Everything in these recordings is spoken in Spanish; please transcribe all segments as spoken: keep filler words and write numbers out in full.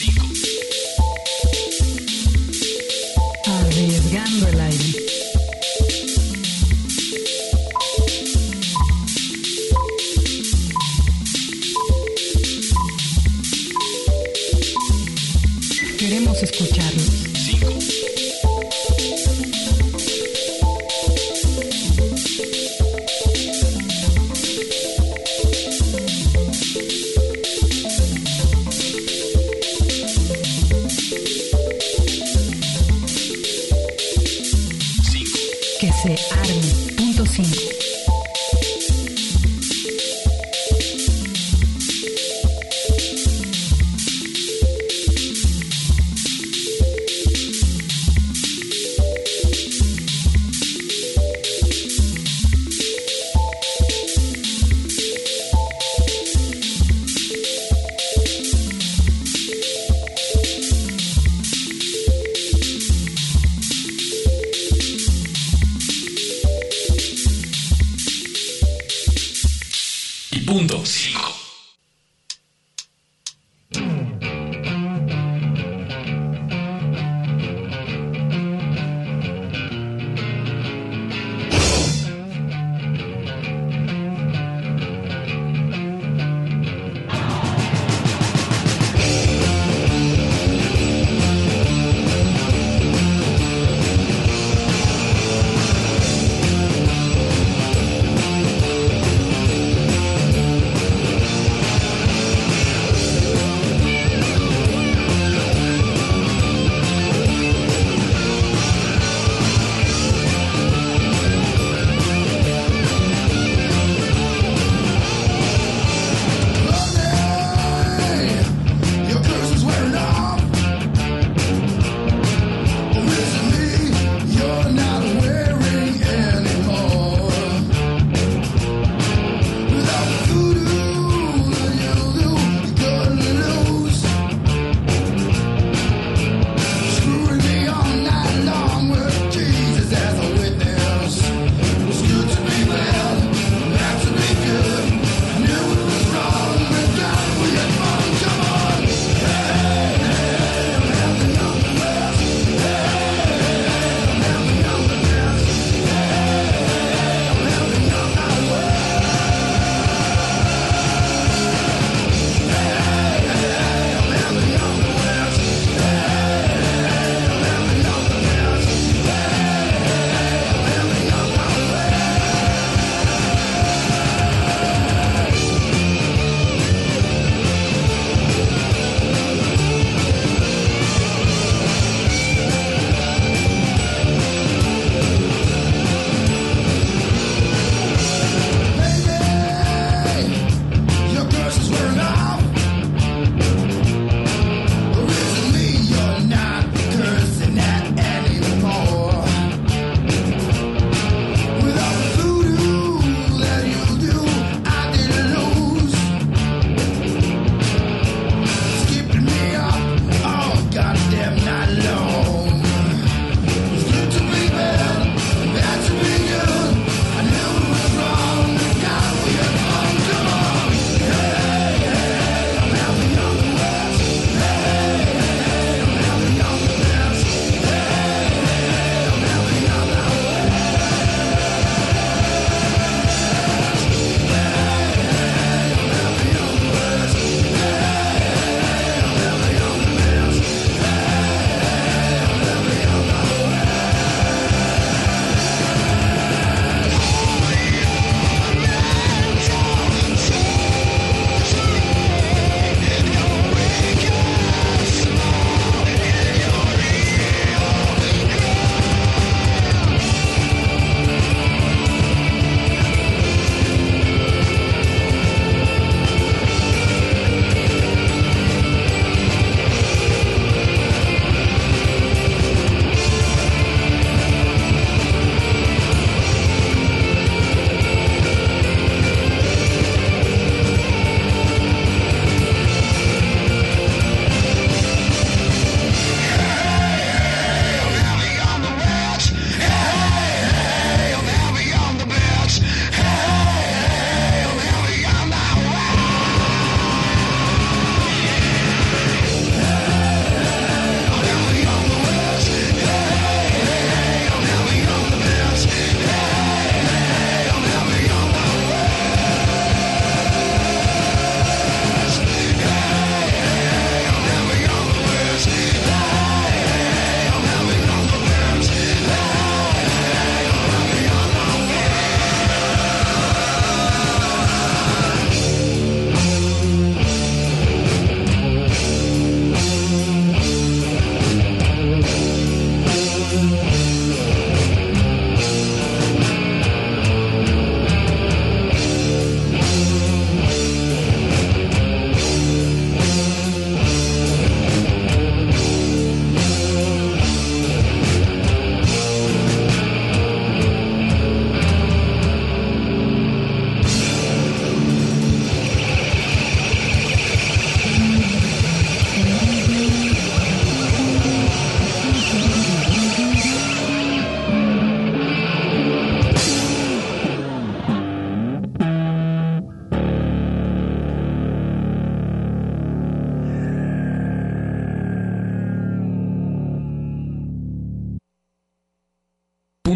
Arriesgando el aire. Queremos escucharlos. cinco. Que se arme. Punto cinco. Punto cinco.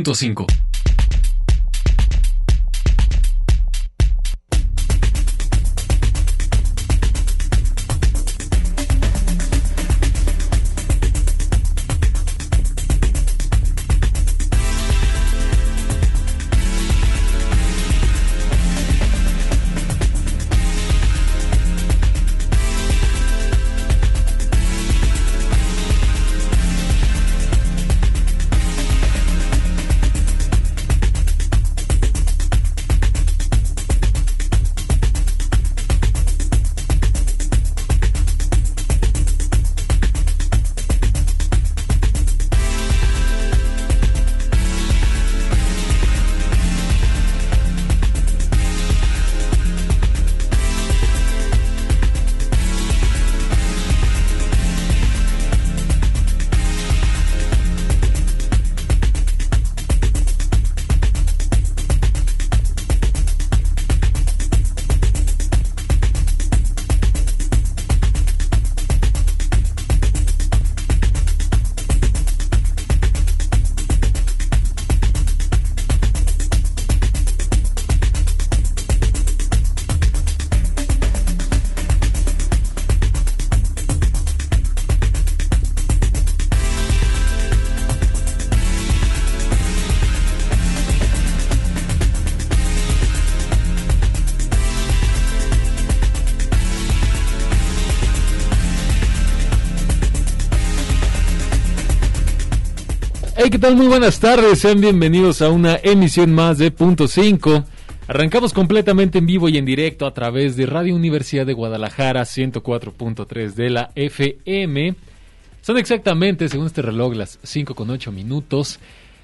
punto cinco. Hey, ¿qué tal? Muy buenas tardes, sean bienvenidos a una emisión más de Punto cinco. Arrancamos completamente en vivo y en directo a través de Radio Universidad de Guadalajara, ciento cuatro punto tres de la F M. Son exactamente, según este reloj, las cinco con ocho minutos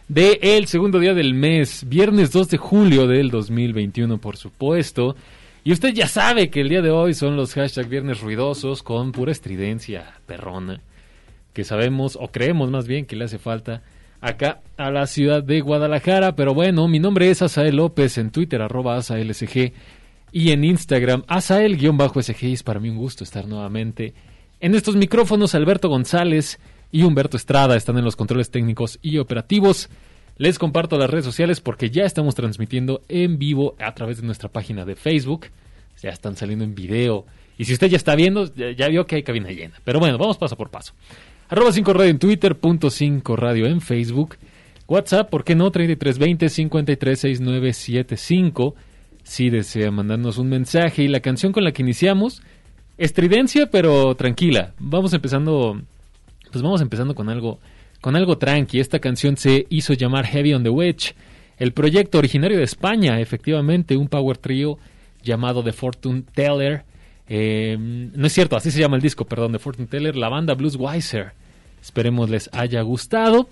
del segundo día del mes, viernes dos de julio del dos mil veintiuno, por supuesto. Y usted ya sabe que el día de hoy son los hashtag viernes ruidosos con pura estridencia perrona, que sabemos, o creemos más bien, que le hace falta acá a la ciudad de Guadalajara. Pero bueno, mi nombre es Asael López, en Twitter arroba AsaelSG y en Instagram Asael-S G. Es para mí un gusto estar nuevamente en estos micrófonos. Alberto González y Humberto Estrada están en los controles técnicos y operativos. Les comparto las redes sociales porque ya estamos transmitiendo en vivo a través de nuestra página de Facebook. Ya están saliendo en video. Y si usted ya está viendo, ya, ya vio que hay cabina llena. Pero bueno, vamos paso por paso. Arroba cinco radio en Twitter, punto cinco radio en Facebook. WhatsApp, ¿por qué no? treinta y tres veinte, cincuenta y tres sesenta y nueve setenta y cinco. Si desea mandarnos un mensaje. Y la canción con la que iniciamos, estridencia, pero tranquila. Vamos empezando, pues vamos empezando con algo, con algo tranqui. Esta canción se hizo llamar Heavy on the Wedge. El proyecto originario de España, efectivamente, un power trio llamado The Fortune Teller. Eh, no es cierto, así se llama el disco, perdón, The Fortune Teller, la banda Blues Weiser. Esperemos les haya gustado.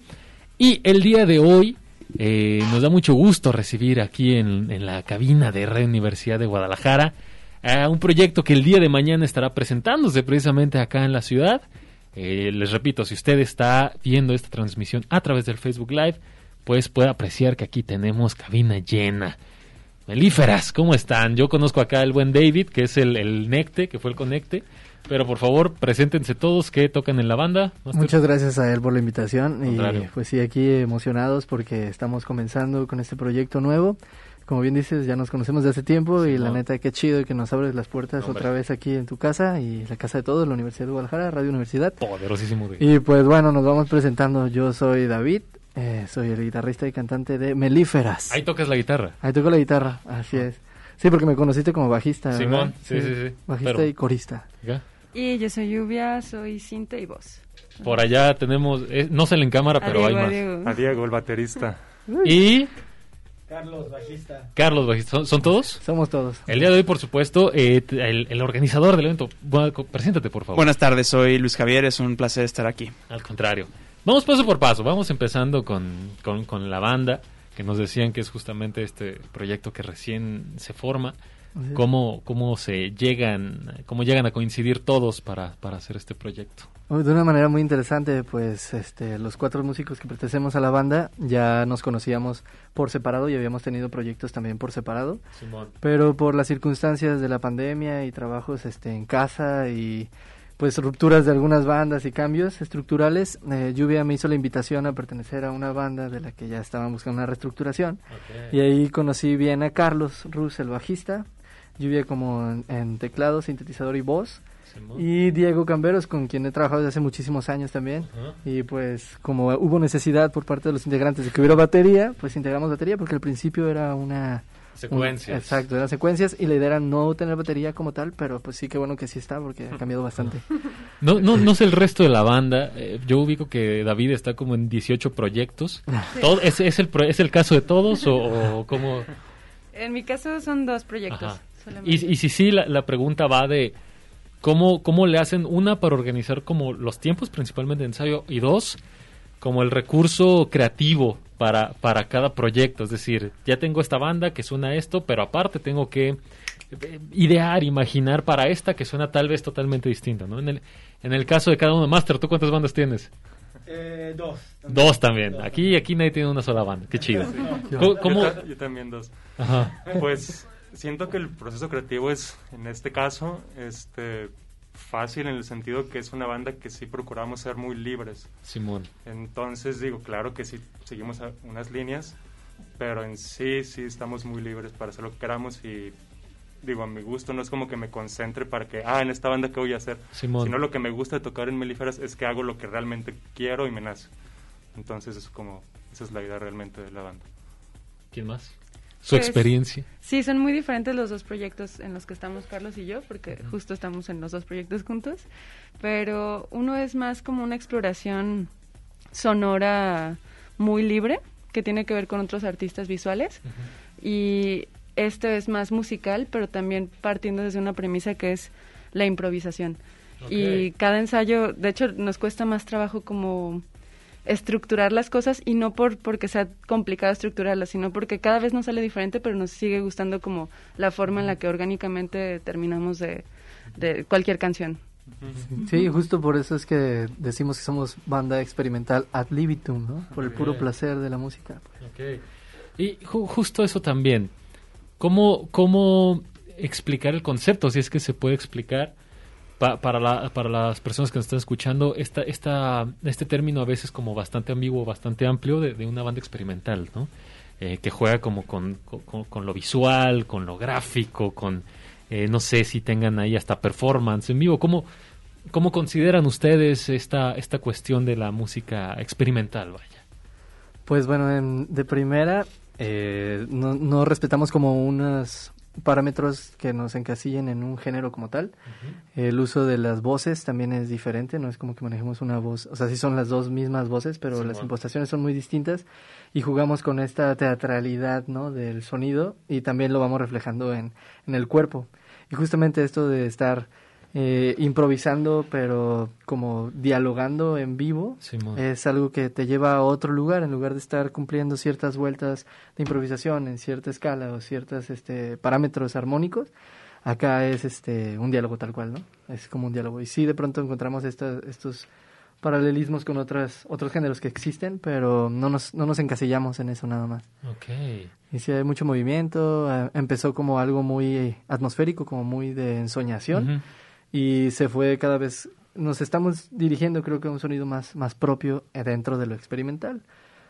Y el día de hoy eh, nos da mucho gusto recibir aquí en, en la cabina de Radio Universidad de Guadalajara a un proyecto que el día de mañana estará presentándose precisamente acá en la ciudad. Eh, les repito, si usted está viendo esta transmisión a través del Facebook Live, pues puede apreciar que aquí tenemos cabina llena. Melíferas, ¿cómo están? Yo conozco acá al buen David, que es el, el Necte, que fue el Conecte. Pero por favor, preséntense todos que tocan en la banda. Master. Muchas gracias a él por la invitación. Y pues sí, aquí emocionados porque estamos comenzando con este proyecto nuevo. Como bien dices, ya nos conocemos de hace tiempo sí, y no. La neta, qué chido que nos abres las puertas Hombre. otra vez aquí en tu casa y la casa de todos, la Universidad de Guadalajara, Radio Universidad. Poderosísimo. De... Y pues bueno, nos vamos presentando. Yo soy David. Eh, soy el guitarrista y cantante de Melíferas. Ahí tocas la guitarra. Ahí toco la guitarra, así es. Sí, porque me conociste como bajista, Simón, sí, sí, sí, sí. Bajista Pero... y corista. ¿Ya? Y yo soy Lluvia, soy cinta y voz. Por allá tenemos, eh, no sale en cámara, a pero Diego, hay más. Diego. A Diego, el baterista. Y... Carlos, bajista. Carlos, bajista. ¿Son, ¿Son todos? Somos todos. El día de hoy, por supuesto, eh, el, el organizador del evento. Bueno, preséntate, por favor. Buenas tardes, soy Luis Javier, es un placer estar aquí. Al contrario. Vamos paso por paso, vamos empezando con, con, con la banda, que nos decían que es justamente este proyecto que recién se forma. Sí. ¿Cómo, cómo se llegan, cómo llegan a coincidir todos para, para hacer este proyecto? De una manera muy interesante, pues este, los cuatro músicos que pertenecemos a la banda ya nos conocíamos por separado y habíamos tenido proyectos también por separado, Simón. Pero por las circunstancias de la pandemia y trabajos este, en casa y pues rupturas de algunas bandas y cambios estructurales. Eh, Lluvia me hizo la invitación a pertenecer a una banda de la que ya estaban buscando una reestructuración. Okay. Y ahí conocí bien a Carlos Ruz, el bajista, Lluvia como en, en teclado, sintetizador y voz, y Diego Camberos, con quien he trabajado desde hace muchísimos años también. Uh-huh. Y pues como hubo necesidad por parte de los integrantes de que hubiera batería, pues integramos batería, porque al principio era una... Secuencias. Un, exacto, eran secuencias y la idea era no tener batería como tal, pero pues sí, que bueno que sí está porque ha cambiado bastante. No no no sé el resto de la banda. Eh, yo ubico que David está como en dieciocho proyectos. Sí. ¿Todo, es, es, el, ¿Es el caso de todos o, o cómo? En mi caso son dos proyectos. Y, y si sí, la, la pregunta va de cómo, cómo le hacen, una, para organizar como los tiempos principalmente de ensayo, y dos, como el recurso creativo para, para cada proyecto. Es decir, ya tengo esta banda que suena esto, pero aparte tengo que idear, imaginar para esta que suena tal vez totalmente distinta, ¿no? En el, en el caso de cada uno. Master, ¿tú cuántas bandas tienes? Eh, dos. También. Dos también. Dos. Aquí aquí nadie tiene una sola banda. Qué chido. Sí. Yo, ¿Cómo? Yo, yo también dos. Ajá. Pues siento que el proceso creativo es, en este caso, este... fácil en el sentido que es una banda que sí procuramos ser muy libres. Simón. Entonces digo, claro que sí seguimos a unas líneas, pero en sí sí estamos muy libres para hacer lo que queramos y digo, a mi gusto no es como que me concentre para que, ah, en esta banda qué voy a hacer, Simón. Sino lo que me gusta de tocar en Melíferas es que hago lo que realmente quiero y me nace. Entonces es como, esa es la idea realmente de la banda. ¿Quién más? Su pues, experiencia. Sí, son muy diferentes los dos proyectos en los que estamos Carlos y yo, porque uh-huh. justo estamos en los dos proyectos juntos, pero uno es más como una exploración sonora muy libre, que tiene que ver con otros artistas visuales, uh-huh. y esto es más musical, pero también partiendo desde una premisa que es la improvisación. Okay. Y cada ensayo, de hecho, nos cuesta más trabajo como estructurar las cosas, y no por porque sea complicado estructurarlas, sino porque cada vez nos sale diferente, pero nos sigue gustando como la forma en la que orgánicamente terminamos de, de cualquier canción. Sí, justo por eso es que decimos que somos banda experimental ad libitum, ¿no? Por el puro placer de la música. Okay. Y ju- justo eso también. ¿Cómo, ¿Cómo explicar el concepto, si es que se puede explicar? Pa, para, la, para las personas que nos están escuchando, esta, esta, este término a veces como bastante ambiguo, bastante amplio de, de una banda experimental, ¿no? Eh, que juega como con, con, con lo visual, con lo gráfico, con, eh, no sé si tengan ahí hasta performance en vivo. ¿Cómo, cómo consideran ustedes esta, esta cuestión de la música experimental, vaya? Pues bueno, en, de primera, eh, no, no respetamos como unas parámetros que nos encasillen en un género como tal. Uh-huh. El uso de las voces también es diferente, no es como que manejemos una voz, o sea, sí son las dos mismas voces, pero sí, las bueno. impostaciones son muy distintas, y jugamos con esta teatralidad, ¿no?, del sonido, y también lo vamos reflejando en, en el cuerpo. Y justamente esto de estar eh, improvisando, pero como dialogando en vivo, sí, es algo que te lleva a otro lugar, en lugar de estar cumpliendo ciertas vueltas de improvisación en cierta escala o ciertos este, parámetros armónicos. Acá es este un diálogo tal cual, ¿no? Es como un diálogo. Y sí, de pronto encontramos esta, estos paralelismos con otras otros géneros que existen, pero no nos no nos encasillamos en eso nada más. Okay. Y sí, hay mucho movimiento. Eh, empezó como algo muy atmosférico, como muy de ensoñación. Uh-huh. Y se fue cada vez, nos estamos dirigiendo creo que a un sonido más, más propio dentro de lo experimental.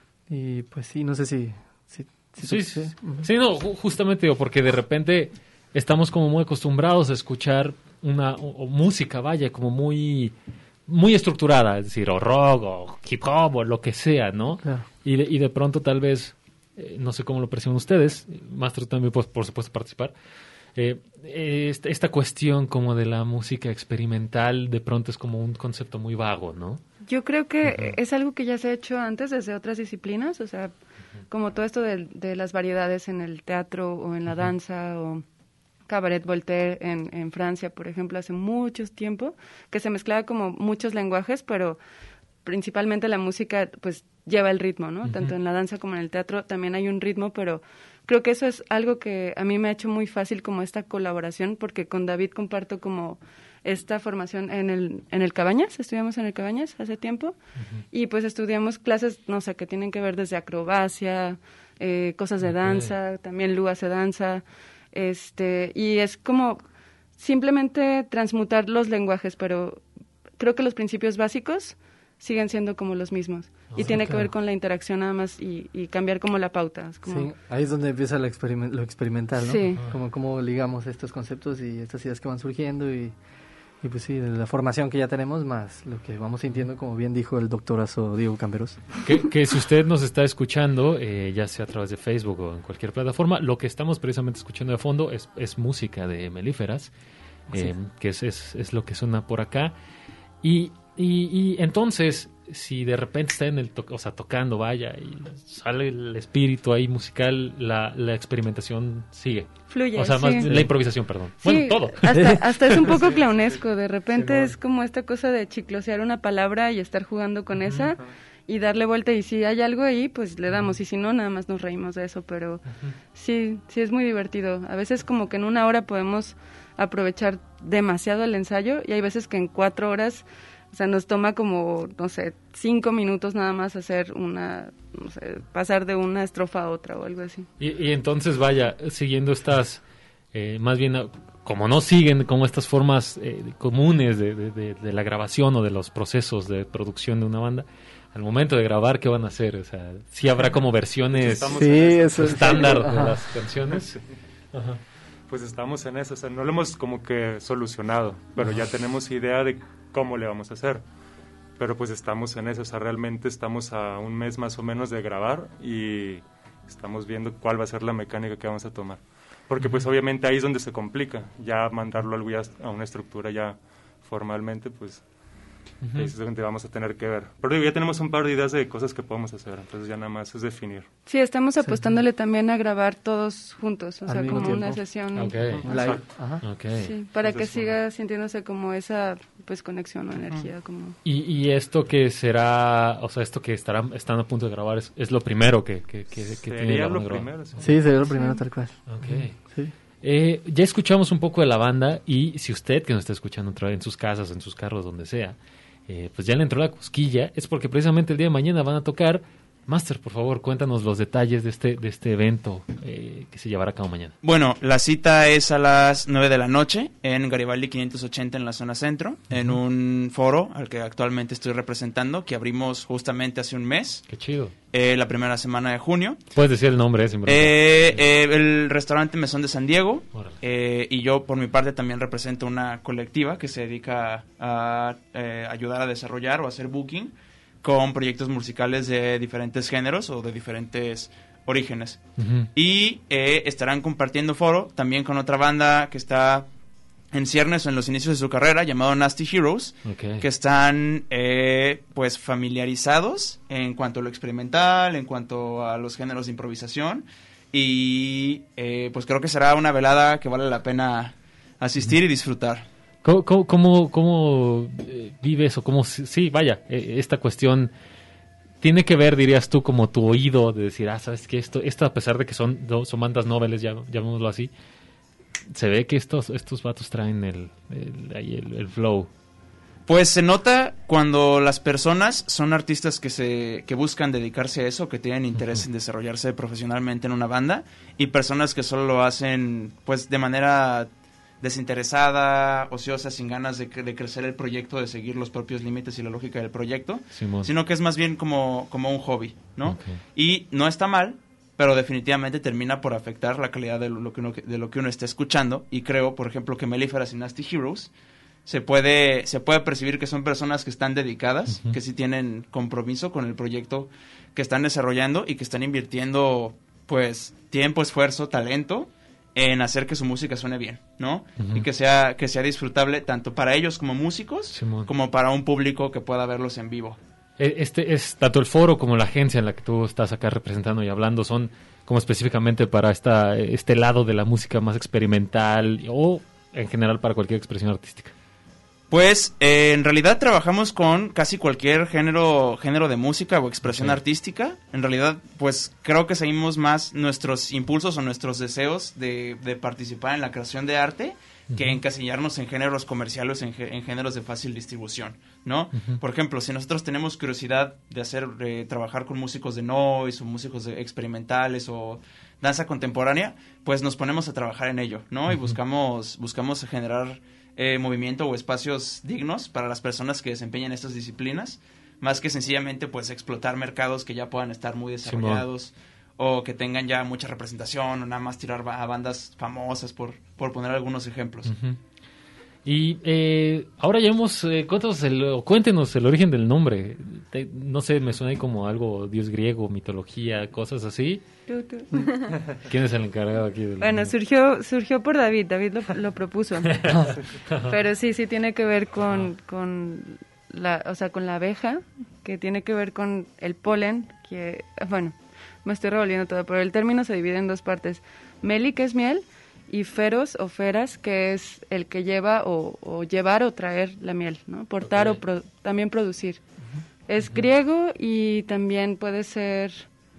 Y pues sí, no sé si... si, si sí, sí, sí. Uh-huh. Sí, no, justamente digo, porque de repente estamos como muy acostumbrados a escuchar una o, o música, vaya, como muy, muy estructurada, es decir, o rock, o hip hop, o lo que sea, ¿no? Claro. Y, de, y de pronto tal vez, eh, no sé cómo lo perciben ustedes, Master también pues, por supuesto participar, Eh, esta, esta cuestión como de la música experimental de pronto es como un concepto muy vago, ¿no? Yo creo que uh-huh. es algo que ya se ha hecho antes desde otras disciplinas, o sea, uh-huh. como todo esto de, de las variedades en el teatro o en la uh-huh. danza o Cabaret Voltaire en, en Francia, por ejemplo, hace mucho tiempo, que se mezclaba como muchos lenguajes, pero principalmente la música pues lleva el ritmo, ¿no? Uh-huh. Tanto en la danza como en el teatro también hay un ritmo, pero creo que eso es algo que a mí me ha hecho muy fácil como esta colaboración, porque con David comparto como esta formación en el en el Cabañas, estudiamos en el Cabañas hace tiempo, uh-huh. y pues estudiamos clases, no sé, que tienen que ver desde acrobacia, eh, cosas de okay. danza, también Lu hace danza, este, y es como simplemente transmutar los lenguajes, pero creo que los principios básicos siguen siendo como los mismos. Y Oh, tiene claro. que ver con la interacción nada más y, y cambiar como la pauta. Es como, Sí, ahí es donde empieza lo, experiment- lo experimental, ¿no? Sí. Como cómo ligamos estos conceptos y estas ideas que van surgiendo y, y pues sí, de la formación que ya tenemos más lo que vamos sintiendo, como bien dijo el doctorazo Diego Camberos. Que, que si usted nos está escuchando, eh, ya sea a través de Facebook o en cualquier plataforma, lo que estamos precisamente escuchando de fondo es, es música de Melíferas, eh, que es, es, es lo que suena por acá. Y, y, y entonces, si de repente está en el to- o sea, tocando, vaya, y sale el espíritu ahí musical, la, la experimentación sigue. Fluye, O sea, más sí. la improvisación, perdón. Sí, Bueno, todo. Hasta, hasta es un poco clownesco. De repente es como esta cosa de chiclosear una palabra y estar jugando con esa y darle vuelta. Y si hay algo ahí, pues le damos. Y si no, nada más nos reímos de eso. Pero sí, sí es muy divertido. A veces como que en una hora podemos aprovechar demasiado el ensayo y hay veces que en cuatro horas... O sea, nos toma como, no sé, cinco minutos nada más hacer una, no sé, pasar de una estrofa a otra o algo así. Y, y entonces, vaya, siguiendo estas, eh, más bien, eh, como no siguen como estas formas eh, comunes de, de, de, de la grabación o de los procesos de producción de una banda, al momento de grabar, ¿qué van a hacer? O sea, ¿sí habrá como versiones Estamos Sí, en eso es- estándar de Ajá. las canciones? Ajá. Pues estamos en eso, o sea, no lo hemos como que solucionado, pero ya tenemos idea de cómo le vamos a hacer. Pero pues estamos en eso, o sea, realmente estamos a un mes más o menos de grabar y estamos viendo cuál va a ser la mecánica que vamos a tomar. Porque pues obviamente ahí es donde se complica, ya mandarlo algo ya a una estructura ya formalmente, pues ahí es donde vamos a tener que ver. Pero digo, ya tenemos un par de ideas de cosas que podemos hacer, entonces ya nada más es definir. Sí, estamos apostándole también a grabar todos juntos, o Al sea, mismo como una tiempo. sesión. Ok. Live. Ajá. Ok. Sí, para que Entonces, siga sintiéndose como esa pues conexión o energía. como Y, y esto que será, o sea, esto que estarán están a punto de grabar, ¿es, es lo primero que, que, que, que tiene Sería la lo banda grabada? primero, sí. Sí, sería lo primero tal cual. Ok. Sí. Eh, ya escuchamos un poco de la banda y si usted que nos está escuchando otra vez en sus casas, en sus carros, donde sea, eh, pues ya le entró la cosquilla, es porque precisamente el día de mañana van a tocar. Master, por favor, cuéntanos los detalles de este de este evento eh, que se llevará a cabo mañana. Bueno, la cita es a las nueve de la noche en Garibaldi quinientos ochenta en la zona centro, en un foro al que actualmente estoy representando, que abrimos justamente hace un mes, Qué chido. eh, la primera semana de junio. Puedes decir el nombre, eh, sin bronca. Eh, eh, el restaurante Mesón de San Diego, Órale. eh, y yo por mi parte también represento una colectiva que se dedica a eh, ayudar a desarrollar o hacer booking con proyectos musicales de diferentes géneros o de diferentes orígenes. Ujú. Y eh, estarán compartiendo foro también con otra banda que está en ciernes o en los inicios de su carrera, llamado Nasty Heroes, Ok. que están eh, pues familiarizados en cuanto a lo experimental, en cuanto a los géneros de improvisación, y eh, pues creo que será una velada que vale la pena asistir y disfrutar. ¿Cómo, cómo, cómo, cómo, eh, vives o cómo... Sí, vaya, eh, esta cuestión tiene que ver, dirías tú, como tu oído de decir, ah, ¿sabes qué? Esto, esto a pesar de que son, do- son bandas noveles, ya, llamémoslo así, se ve que estos estos vatos traen el, el, ahí el, el flow. Pues se nota cuando las personas son artistas que se que buscan dedicarse a eso, que tienen interés en desarrollarse profesionalmente en una banda, y personas que solo lo hacen pues de manera desinteresada, ociosa, sin ganas de, cre- de crecer el proyecto, de seguir los propios límites y la lógica del proyecto, Simón. sino que es más bien como, como un hobby, ¿no? Ok. Y no está mal, pero definitivamente termina por afectar la calidad de lo que uno, de lo que uno está escuchando, y creo, por ejemplo, que Melíferas y Nasty Heroes se puede, se puede percibir que son personas que están dedicadas, Ujú. que sí tienen compromiso con el proyecto que están desarrollando y que están invirtiendo pues tiempo, esfuerzo, talento en hacer que su música suene bien, ¿no? Ujú. Y que sea, que sea disfrutable tanto para ellos como músicos, Simón. como para un público que pueda verlos en vivo. Eh, Este es tanto el foro como la agencia en la que tú estás acá representando y hablando son como específicamente para esta este lado de la música más experimental o en general para cualquier expresión artística. Pues eh, en realidad trabajamos con casi cualquier género género de música o expresión Ok. artística. En realidad, pues creo que seguimos más nuestros impulsos o nuestros deseos de, de participar en la creación de arte que Ujú. encasillarnos en géneros comerciales, en, gé- en géneros de fácil distribución, ¿no? Ujú. Por ejemplo, si nosotros tenemos curiosidad de hacer eh, trabajar con músicos de noise o músicos de- experimentales o danza contemporánea, pues nos ponemos a trabajar en ello, ¿no? Y Ujú. buscamos buscamos generar eh, movimiento o espacios dignos para las personas que desempeñan estas disciplinas, más que sencillamente pues explotar mercados que ya puedan estar muy desarrollados, sí, o que tengan ya mucha representación, o nada más tirar a bandas famosas, por, por poner algunos ejemplos. Uh-huh. Y eh, ahora ya hemos, eh, cuéntanos el, cuéntenos el origen del nombre. Te, no sé, me suena ahí como algo dios griego, mitología, cosas así. Tú, tú. ¿Quién es el encargado aquí? Del bueno, surgió surgió por David, David lo, lo propuso. Pero sí, sí tiene que ver con, con la, o sea, con la abeja, que tiene que ver con el polen, que, bueno, me estoy revolviendo todo, pero el término se divide en dos partes. Meli, que es miel, y feros o feras, que es el que lleva o, o llevar o traer la miel, ¿no? Portar, okay, o pro, también producir. Uh-huh. Es uh-huh. griego y también puede ser,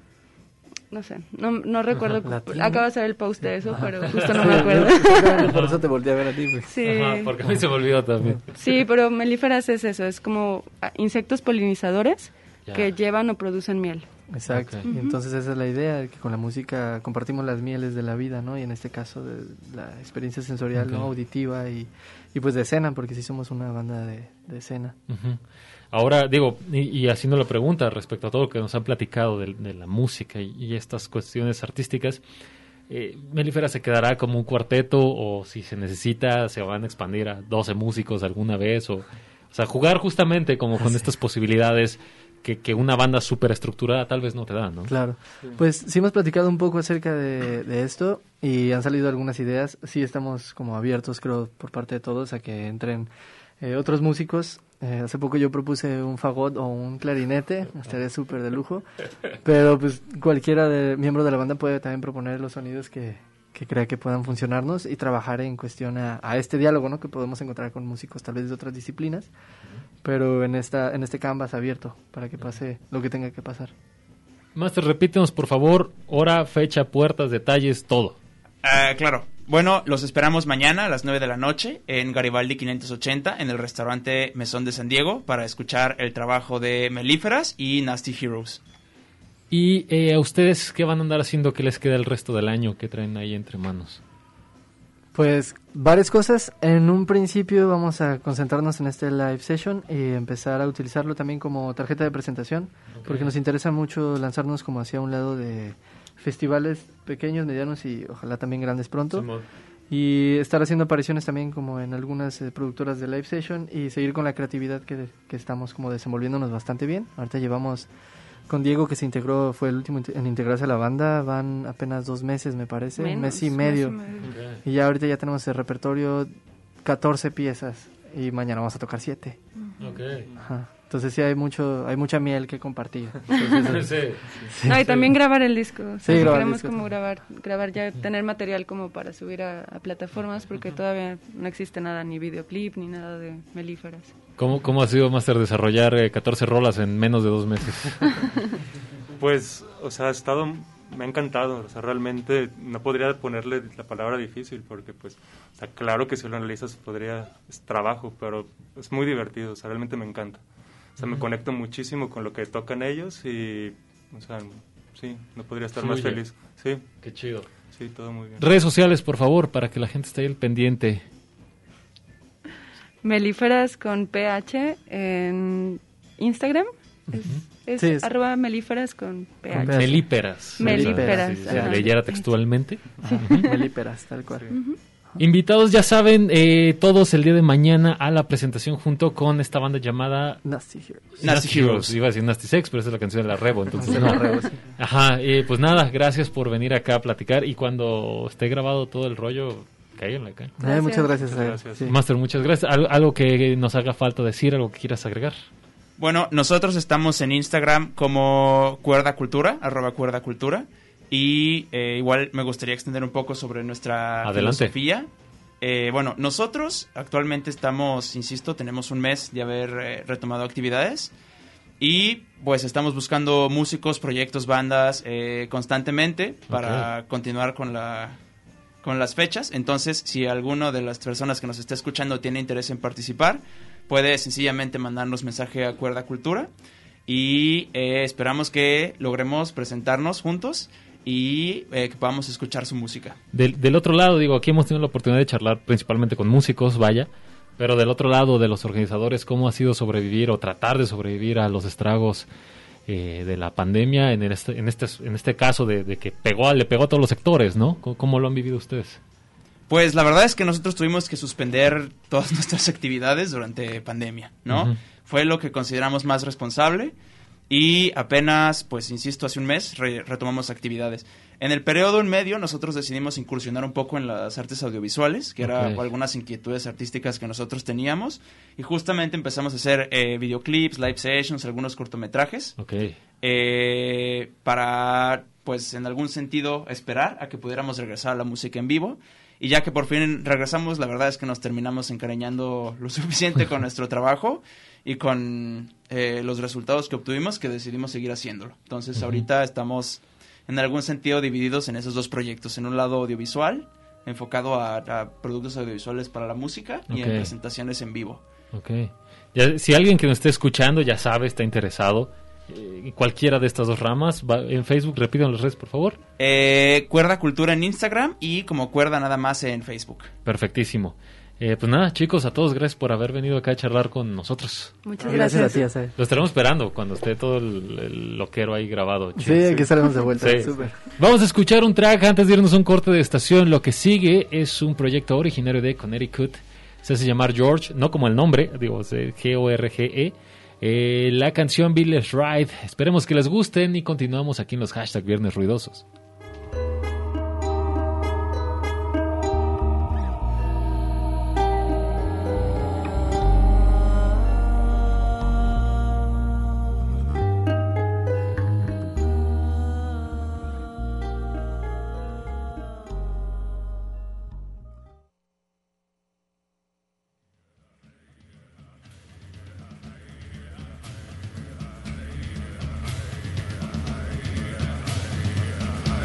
no sé, no, no recuerdo, uh-huh. acabo de hacer el post de eso, pero justo no me acuerdo. Por eso te volteé a ver a ti. Pues. Sí. Ajá, porque a mí se me olvidó también. Sí, pero melíferas es eso, es como insectos polinizadores ya. que llevan o producen miel. Exacto, okay. Y entonces esa es la idea, que con la música compartimos las mieles de la vida, ¿no? Y en este caso de la experiencia sensorial, okay, ¿no? Auditiva y, y pues de escena, porque sí somos una banda de, de escena. Uh-huh. Ahora, digo, y, y haciendo la pregunta respecto a todo lo que nos han platicado de, de la música y, y estas cuestiones artísticas, eh, ¿Melífera se quedará como un cuarteto o si se necesita se van a expandir a doce músicos alguna vez? O, o sea, jugar justamente como con sí. estas posibilidades Que, que una banda súper estructurada tal vez no te da, ¿no? Claro. Sí. Pues sí hemos platicado un poco acerca de, de esto y han salido algunas ideas. Sí estamos como abiertos, creo, por parte de todos a que entren eh, otros músicos. Eh, hace poco yo propuse un fagot o un clarinete, estaría súper de lujo. Pero pues cualquiera de miembro de la banda puede también proponer los sonidos que, que crea que puedan funcionarnos y trabajar en cuestión a, a este diálogo, ¿no? Que podemos encontrar con músicos tal vez de otras disciplinas, pero en esta en este canvas abierto para que pase lo que tenga que pasar. Master, repítenos por favor, hora, fecha, puertas, detalles, todo. Uh, claro. Bueno, los esperamos mañana a las nueve de la noche en Garibaldi quinientos ochenta en el restaurante Mesón de San Diego para escuchar el trabajo de Melíferas y Nasty Heroes. ¿Y eh, a ustedes qué van a andar haciendo? ¿Qué les queda el resto del año? ¿Qué traen ahí entre manos? Pues varias cosas. En un principio vamos a concentrarnos en este live session y empezar a utilizarlo también como tarjeta de presentación, okay, porque nos interesa mucho lanzarnos como hacia un lado de festivales pequeños, medianos y ojalá también grandes pronto. Somos. Y estar haciendo apariciones también como en algunas eh, productoras de live session y seguir con la creatividad que, que estamos como desenvolviéndonos bastante bien. Ahorita llevamos con Diego, que se integró, fue el último en integrarse a la banda, van apenas dos meses me parece, Menos, un mes y medio, mes y, medio. Okay. Y ya ahorita ya tenemos el repertorio catorce piezas y mañana vamos a tocar siete. Okay. Ajá. Entonces sí hay mucho, hay mucha miel que compartir. Entonces, sí, sí, no, y sí. también grabar el disco. O sea, sí, grabar queremos el disco. como grabar, grabar ya, tener material como para subir a, a plataformas, porque todavía no existe nada, ni videoclip, ni nada de Melíferas. ¿Cómo, cómo ha sido, Master, desarrollar eh, catorce rolas en menos de dos meses? Pues, o sea, ha estado, me ha encantado, o sea, realmente no podría ponerle la palabra difícil, porque pues, o sea, claro que si lo analizas podría, es trabajo, pero es muy divertido, o sea, realmente me encanta. O sea, me conecto muchísimo con lo que tocan ellos y, o sea, sí, no podría estar Fluye. más feliz. Sí. Qué chido. Sí, todo muy bien. Redes sociales, por favor, para que la gente esté ahí al pendiente. Melíferas con P H en Instagram. Es, uh-huh. es, sí, es arroba melíferas con P H. Melíperas. Melíperas. Si se leyera textualmente. Sí. Uh-huh. Melíperas, tal cual. Sí. Uh-huh. Invitados, ya saben, eh, todos el día de mañana a la presentación junto con esta banda llamada Nasty Heroes. Nasty, Nasty Heroes. Iba a decir Nasty Sex, pero esa es la canción de la Rebo, entonces no. La Rebo, sí. Ajá, eh, pues nada, gracias por venir acá a platicar y cuando esté grabado todo el rollo, cáiganle acá. Eh, muchas gracias. Muchas gracias. Sí. Master, muchas gracias. ¿Algo, algo que nos haga falta decir, algo que quieras agregar? Bueno, nosotros estamos en Instagram como Cuerda Cultura, arroba Cuerda Cultura, y eh, igual me gustaría extender un poco sobre nuestra Adelante. filosofía. Eh, bueno, nosotros actualmente estamos, insisto, tenemos un mes de haber eh, retomado actividades y pues estamos buscando músicos, proyectos, bandas eh, constantemente para okay. continuar con la con las fechas. Entonces, si alguno de las personas que nos está escuchando tiene interés en participar, puede sencillamente mandarnos mensaje a Cuerda Cultura y eh, esperamos que logremos presentarnos juntos y eh, que podamos escuchar su música. Del, del otro lado, digo, aquí hemos tenido la oportunidad de charlar principalmente con músicos, vaya, pero del otro lado de los organizadores, ¿cómo ha sido sobrevivir o tratar de sobrevivir a los estragos eh, de la pandemia en este, en este, en este caso de, de que pegó, le pegó a todos los sectores, ¿no? ¿Cómo, cómo lo han vivido ustedes? Pues la verdad es que nosotros tuvimos que suspender todas nuestras actividades durante pandemia, ¿no? Uh-huh. Fue lo que consideramos más responsable y apenas, pues insisto, hace un mes re- retomamos actividades. En el periodo en medio nosotros decidimos incursionar un poco en las artes audiovisuales, que okay. era algunas inquietudes artísticas que nosotros teníamos, y justamente empezamos a hacer eh, videoclips, live sessions, algunos cortometrajes, okay. eh, para, pues en algún sentido, esperar a que pudiéramos regresar a la música en vivo. Y ya que por fin regresamos, la verdad es que nos terminamos encariñando lo suficiente con nuestro trabajo y con eh, los resultados que obtuvimos que decidimos seguir haciéndolo. Entonces, uh-huh. ahorita estamos en algún sentido divididos en esos dos proyectos. En un lado audiovisual, enfocado a, a productos audiovisuales para la música y okay. en presentaciones en vivo. Ok. Ya, si alguien que nos esté escuchando ya sabe, está interesado, eh, cualquiera de estas dos ramas, va, en Facebook, repitan las redes, por favor. Eh, Cuerda Cultura en Instagram y como Cuerda nada más en Facebook. Perfectísimo. Eh, pues nada, chicos, a todos gracias por haber venido acá a charlar con nosotros. Muchas gracias. gracias a ti, Lo estaremos esperando cuando esté todo el, el loquero ahí grabado. Sí, sí, aquí estaremos de vuelta. Sí. Súper. Vamos a escuchar un track antes de irnos a un corte de estación. Lo que sigue es un proyecto originario de Connecticut. Se hace llamar George, no como el nombre, digo, G O R G E. Eh, la canción Village Ride. Esperemos que les gusten y continuamos aquí en los hashtag Viernes Ruidosos. Bye.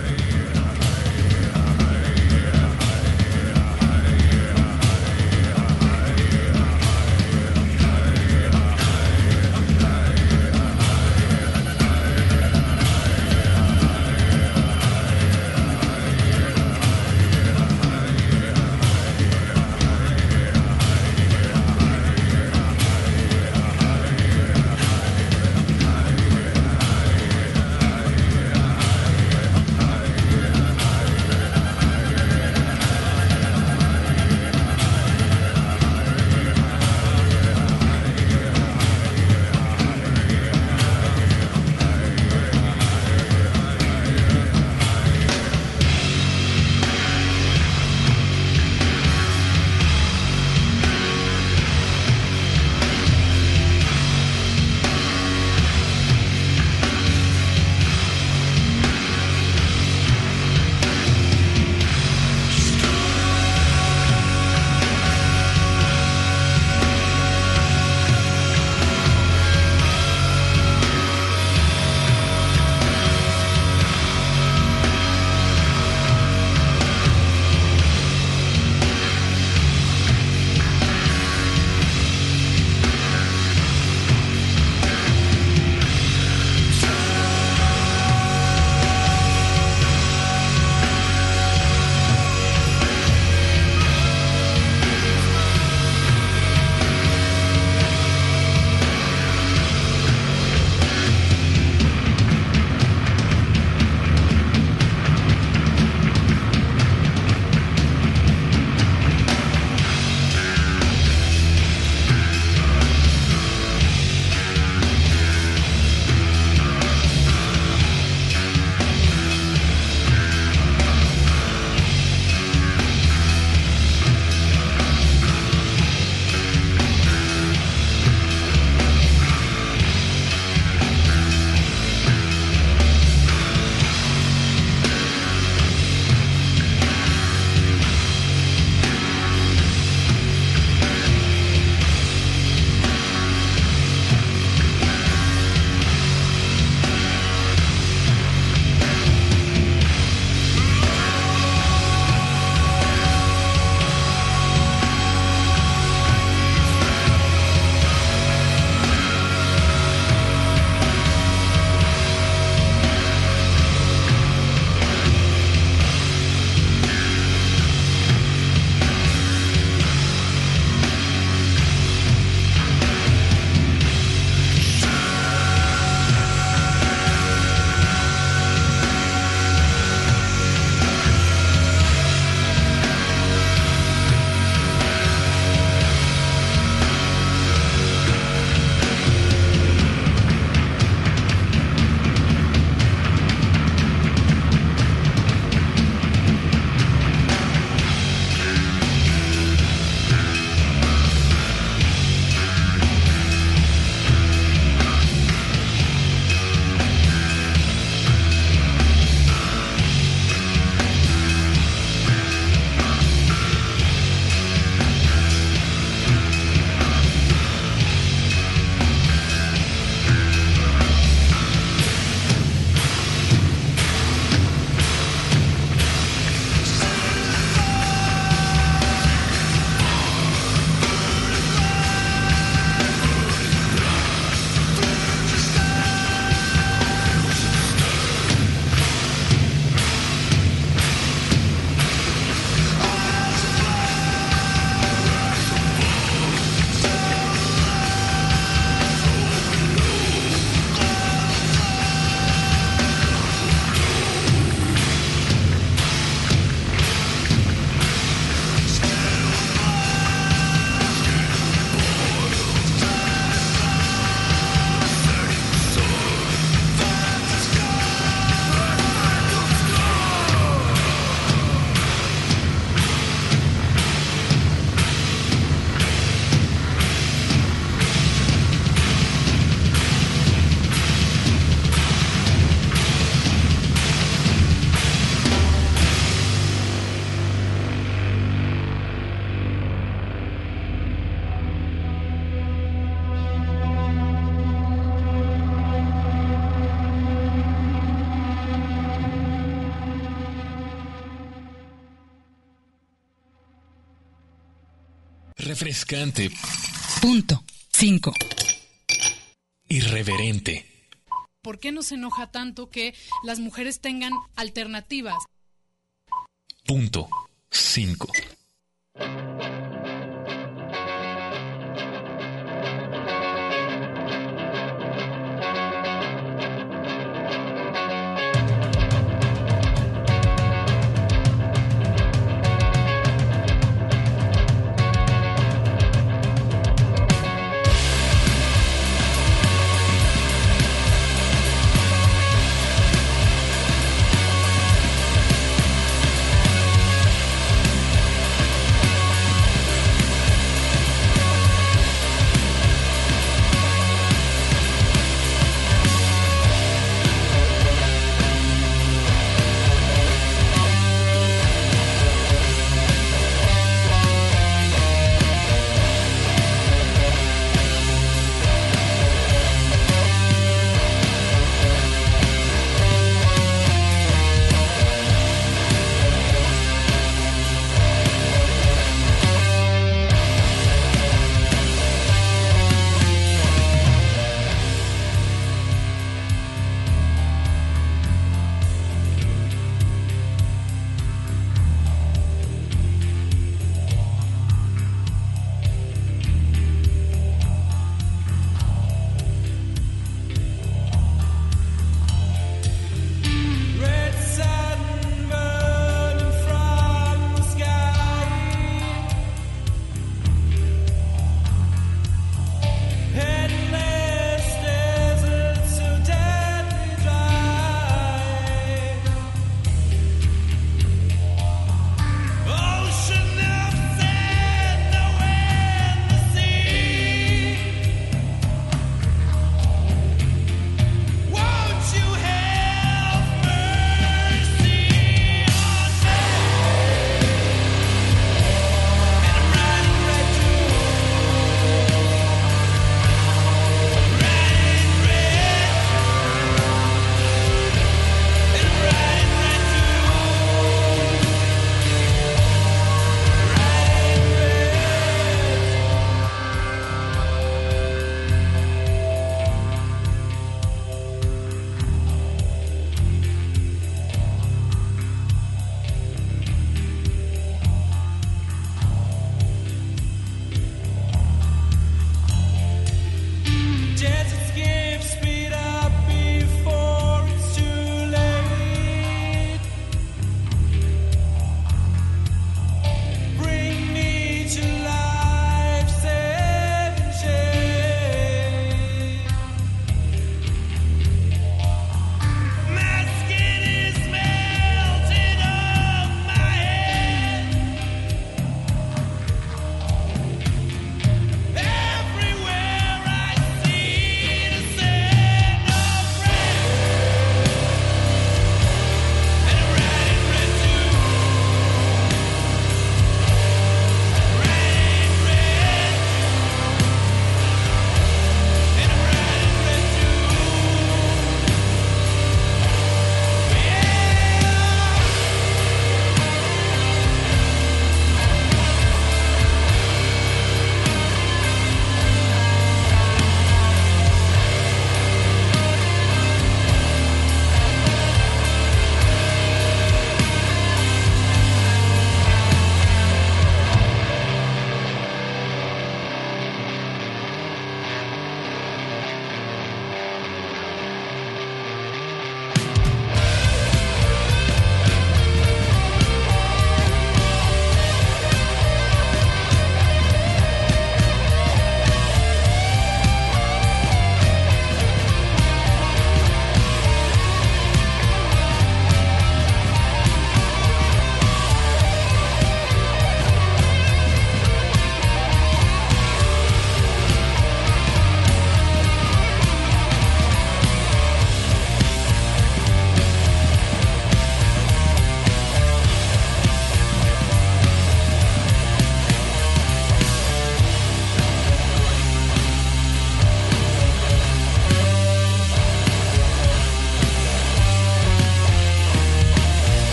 Refrescante. Punto cinco. Irreverente. ¿Por qué nos enoja tanto que las mujeres tengan alternativas? Punto cinco.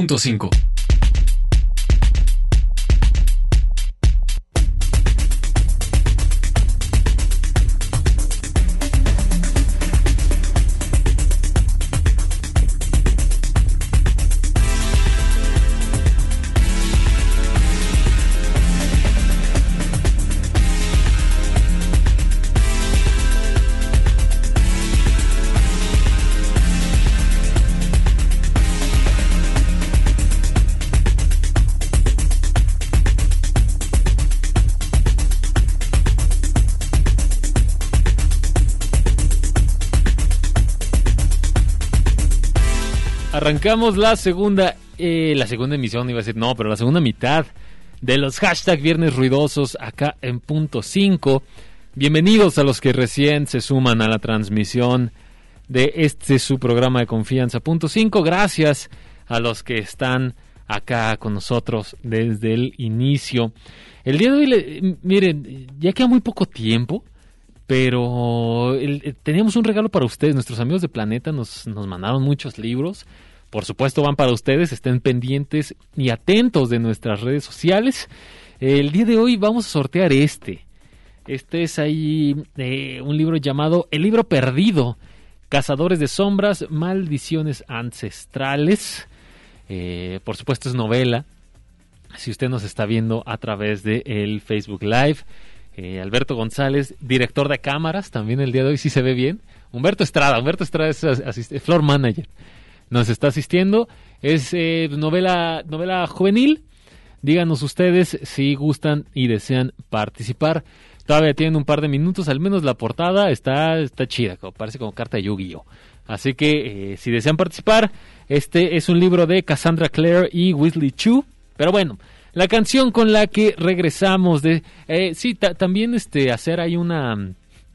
punto cinco. Arrancamos la segunda, eh, la segunda emisión, iba a decir, no, pero la segunda mitad de los hashtag Viernes Ruidosos acá en Punto cinco. Bienvenidos a los que recién se suman a la transmisión de este su programa de confianza Punto cinco. Gracias a los que están acá con nosotros desde el inicio. El día de hoy, le, miren, ya queda muy poco tiempo, pero el, el, teníamos un regalo para ustedes. Nuestros amigos de Planeta nos, nos mandaron muchos libros. Por supuesto van para ustedes, estén pendientes y atentos de nuestras redes sociales. El día de hoy vamos a sortear este. Este es ahí eh, un libro llamado El libro perdido, Cazadores de sombras, maldiciones ancestrales. Eh, por supuesto es novela. Si usted nos está viendo a través de el Facebook Live, eh, Alberto González, director de cámaras, también el día de hoy sí se ve bien. Humberto Estrada, Humberto Estrada es asist- floor manager. Nos está asistiendo. Es eh, novela, novela juvenil. Díganos ustedes si gustan y desean participar. Todavía tienen un par de minutos. Al menos la portada está, está chida. Parece como carta de Yu-Gi-Oh! Así que eh, si desean participar, este es un libro de Cassandra Clare y Wesley Chu. Pero bueno, la canción con la que regresamos de... Eh, sí, ta- también este, hacer ahí una...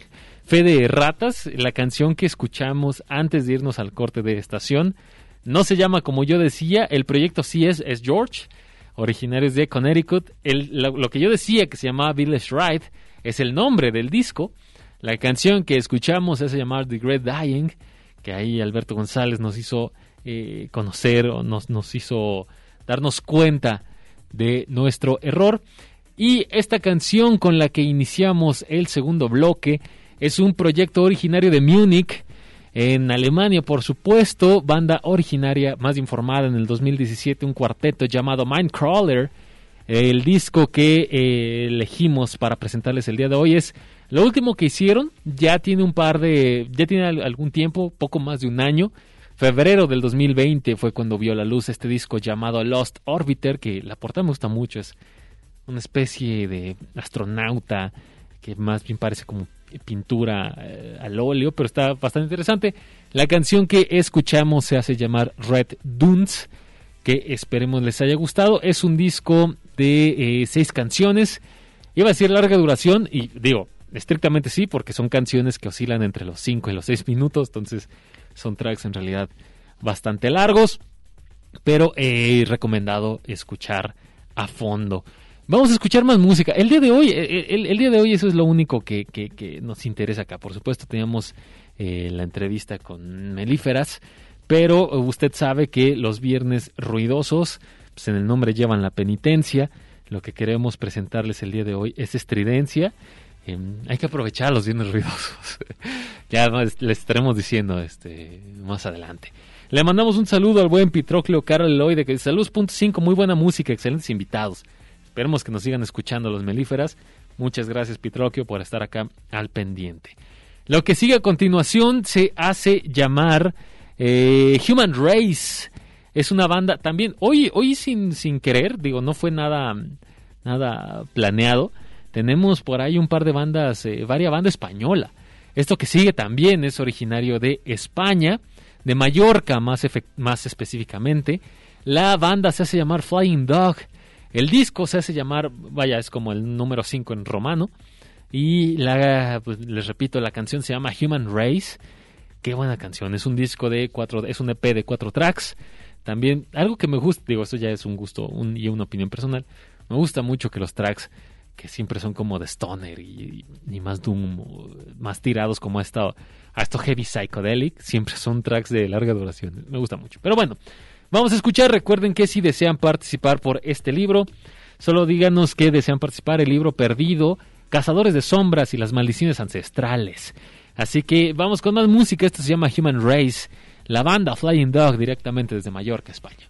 Fe de ratas, la canción que escuchamos antes de irnos al corte de estación, no se llama como yo decía, el proyecto sí es, es George, originarios de Connecticut. El, lo, lo que yo decía que se llamaba Village Ride es el nombre del disco. La canción que escuchamos se llama The Great Dying, que ahí Alberto González nos hizo eh, conocer o nos, nos hizo darnos cuenta de nuestro error. Y esta canción con la que iniciamos el segundo bloque es un proyecto originario de Múnich, en Alemania, por supuesto, banda originaria más informada en el dos mil diecisiete, un cuarteto llamado Mindcrawler. El disco que eh, elegimos para presentarles el día de hoy es lo último que hicieron. Ya tiene un par de, ya tiene algún tiempo, poco más de un año. Febrero del dos mil veinte fue cuando vio la luz este disco llamado Lost Orbiter, que la portada me gusta mucho, es una especie de astronauta que más bien parece como pintura eh, al óleo, pero está bastante interesante. La canción que escuchamos se hace llamar Red Dunes, que esperemos les haya gustado. Es un disco de eh, seis canciones, iba a decir larga duración, y digo, estrictamente sí, porque son canciones que oscilan entre los cinco y los seis minutos, entonces son tracks en realidad bastante largos, pero eh, recomendado escuchar a fondo. Vamos a escuchar más música. El día de hoy, el, el día de hoy eso es lo único que, que, que nos interesa acá. Por supuesto teníamos eh, la entrevista con Melíferas, pero usted sabe que los viernes ruidosos, pues en el nombre llevan la penitencia. Lo que queremos presentarles el día de hoy es estridencia. Eh, hay que aprovechar los viernes ruidosos. Ya les estaremos diciendo este más adelante. Le mandamos un saludo al buen Pitroclio Carol Eloide, que dice saludos punto cinco, muy buena música, excelentes invitados. Esperemos que nos sigan escuchando los Melíferas. Muchas gracias, Pitroclio, por estar acá al pendiente. Lo que sigue a continuación se hace llamar eh, Human Race. Es una banda también, hoy hoy sin, sin querer, digo, no fue nada, nada planeado. Tenemos por ahí un par de bandas, eh, varias bandas española. Esto que sigue también es originario de España, de Mallorca más, efe- más específicamente. La banda se hace llamar Flying Dog. El disco se hace llamar, vaya, es como el número cinco en romano. Y la, pues, les repito, la canción se llama Human Race. Qué buena canción. Es un disco de cuatro, es un E P de cuatro tracks. También, algo que me gusta, digo, esto ya es un gusto un, y una opinión personal. Me gusta mucho que los tracks, que siempre son como de stoner y, y, y más doom, más tirados como a esto, a esto heavy psychedelic, siempre son tracks de larga duración. Me gusta mucho. Pero bueno, vamos a escuchar. Recuerden que si desean participar por este libro, solo díganos que desean participar. El libro perdido, Cazadores de Sombras y las Maldiciones Ancestrales. Así que vamos con más música. Esto se llama Human Race, la banda Flying Dog, directamente desde Mallorca, España.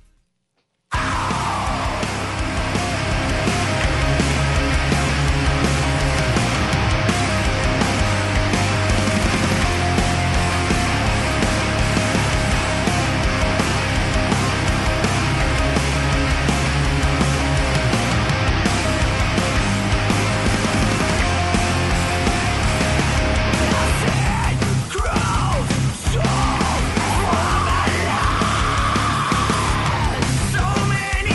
So many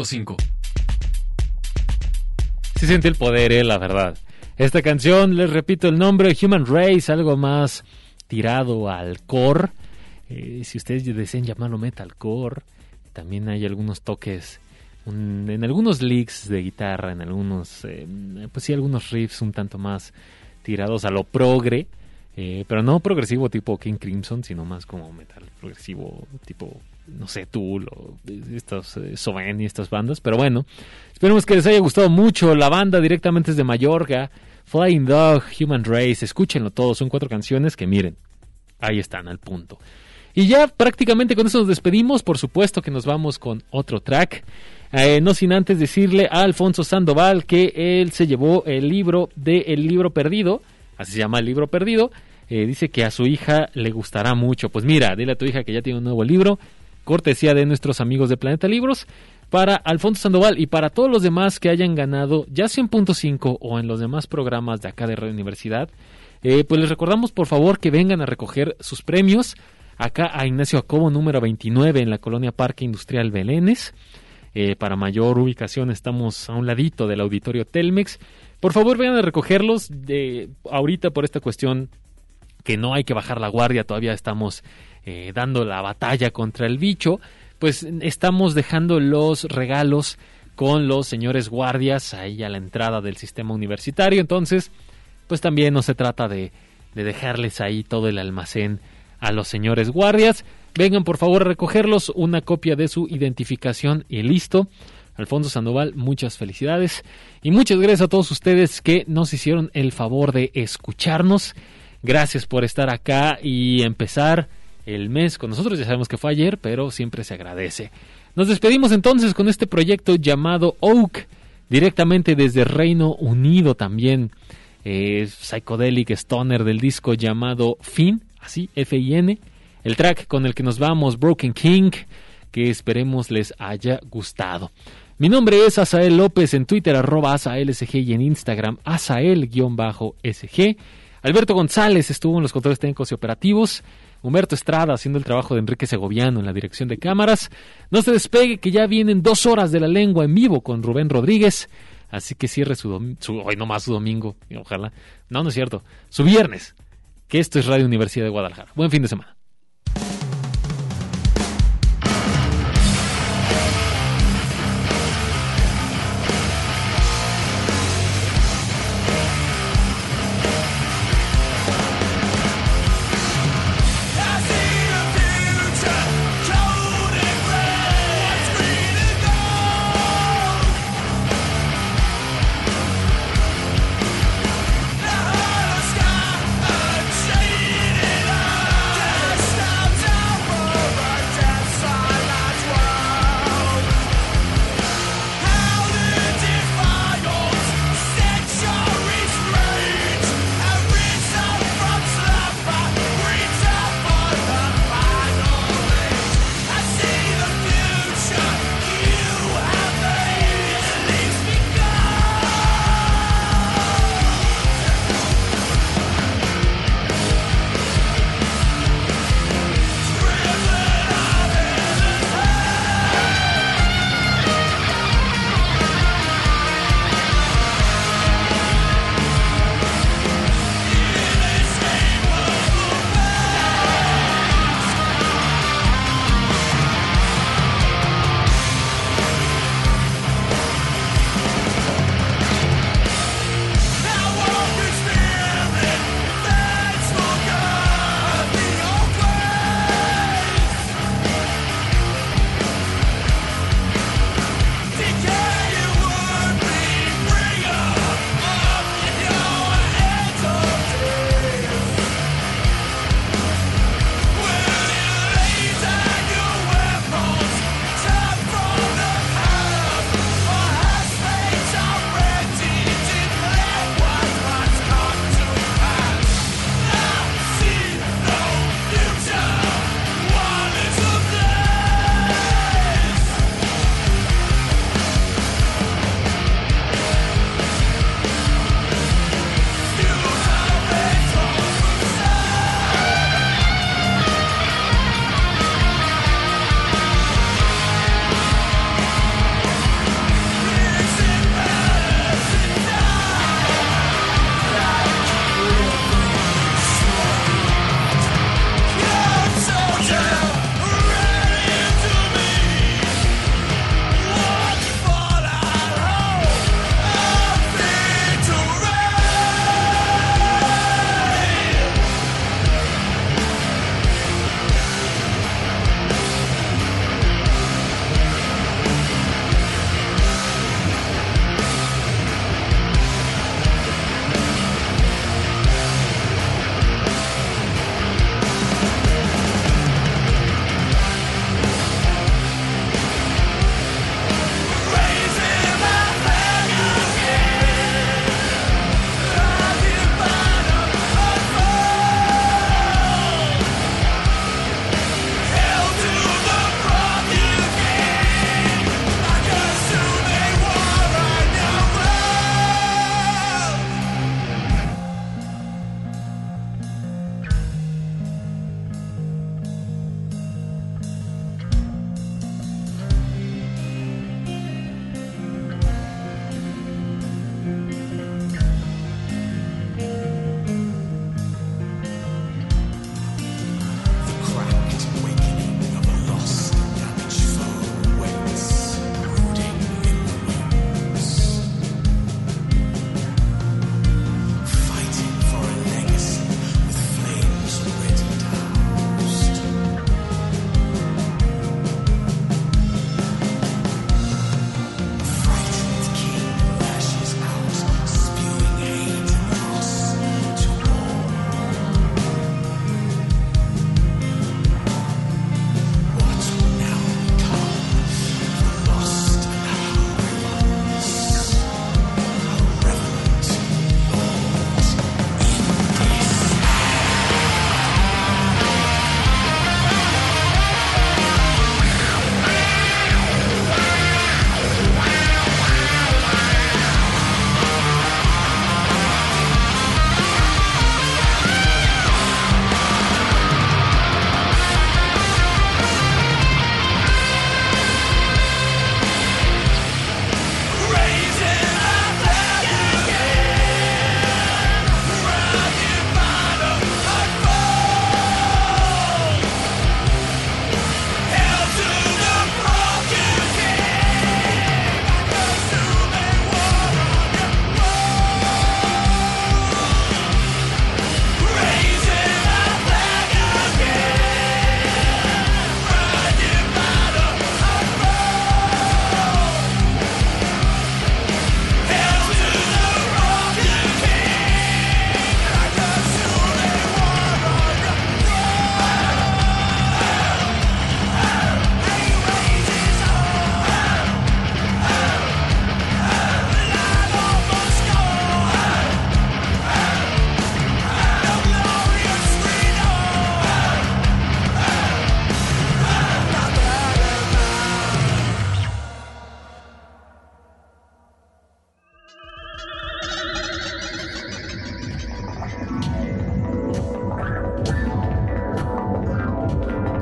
cinco. Se siente el poder, eh, la verdad. Esta canción, les repito el nombre, Human Race, algo más tirado al core. Eh, si ustedes desean llamarlo metalcore, también hay algunos toques, un, en algunos licks de guitarra, en algunos, eh, pues sí, algunos riffs un tanto más tirados a lo progre, eh, pero no progresivo tipo King Crimson, sino más como metal progresivo tipo, no sé, Tool o estos eh, Soven y estas bandas. Pero bueno, esperemos que les haya gustado mucho. La banda directamente es de Mallorca, Flying Dog, Human Race, escúchenlo todo, son cuatro canciones que miren, ahí están al punto. Y ya prácticamente con eso nos despedimos. Por supuesto que nos vamos con otro track. Eh, no sin antes decirle a Alfonso Sandoval que él se llevó el libro de El Libro Perdido. Así se llama El Libro Perdido. Eh, dice que a su hija le gustará mucho. Pues mira, dile a tu hija que ya tiene un nuevo libro. Cortesía de nuestros amigos de Planeta Libros. Para Alfonso Sandoval y para todos los demás que hayan ganado, ya sea en Punto cinco o en los demás programas de acá de Radio Universidad. Eh, pues les recordamos por favor que vengan a recoger sus premios. Acá a Ignacio Jacobo, número veintinueve, en la colonia Parque Industrial Belénes. Eh, para mayor ubicación estamos a un ladito del auditorio Telmex. Por favor, vengan a recogerlos. De, ahorita por esta cuestión que no hay que bajar la guardia, todavía estamos eh, dando la batalla contra el bicho. Pues estamos dejando los regalos con los señores guardias ahí a la entrada del sistema universitario. Entonces, pues también no se trata de, de dejarles ahí todo el almacén a los señores guardias. Vengan por favor a recogerlos, una copia de su identificación y listo. Alfonso Sandoval, muchas felicidades y muchas gracias a todos ustedes que nos hicieron el favor de escucharnos. Gracias por estar acá y empezar el mes con nosotros. Ya sabemos que fue ayer, pero siempre se agradece. Nos despedimos entonces con este proyecto llamado Oak, directamente desde Reino Unido también. Eh, Psychedelic Stoner del disco llamado Fin. Así, F I N, el track con el que nos vamos, Broken King, que esperemos les haya gustado. Mi nombre es Asael López, en Twitter, arroba AsaelSG, y en Instagram, Asael-S G. Alberto González estuvo en los controles técnicos y operativos. Humberto Estrada haciendo el trabajo de Enrique Segoviano en la dirección de cámaras. No se despegue, que ya vienen dos horas de la lengua en vivo con Rubén Rodríguez. Así que cierre su domingo, hoy no más su domingo, ojalá. No, no es cierto, su viernes. Que esto es Radio Universidad de Guadalajara. Buen fin de semana. Get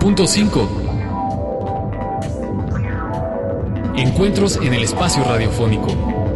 Punto cinco. Encuentros en el espacio radiofónico.